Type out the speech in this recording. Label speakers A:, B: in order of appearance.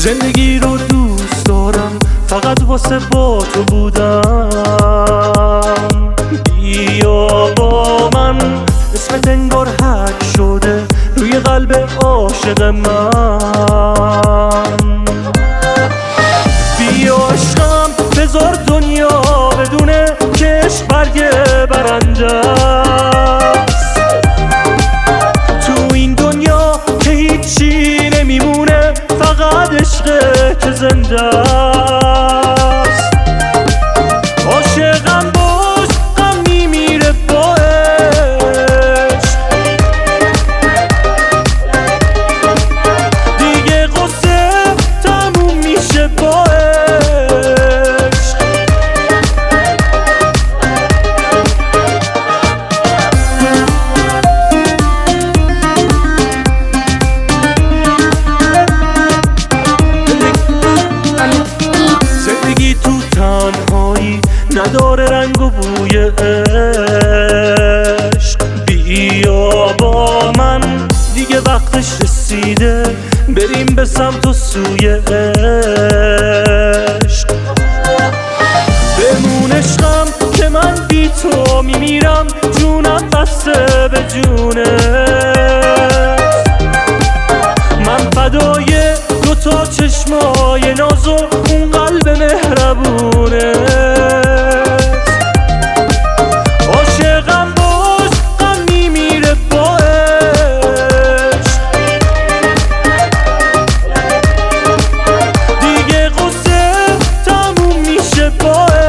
A: زندگی رو دوست دارم فقط واسه با تو بودم. بیا با من، اسمت انگار حک شده روی قلب عاشق من. بیا عشقم بذار دنیا بدونه که عشق برگ برنده است. تو این دنیا که هیچی نمیمونه، فقط عشقه که زنده است. عاشقم باش، غم میمیره با عشق. دیگه قصه تموم میشه با عشق. زندگی تو تنهایی نداره رنگ و بوی عشق. بیا با من، دیگه وقتش رسیده بریم به سمت و سوی عشق. بمون عشقم که من بی تو میمیرم، جونم بسته به جونه. من فدای دوتا چشمای ناز و اون قلب مهربونه. عاشقم باش، غم میمیره با عشق. دیگه قصه تموم میشه با عشق.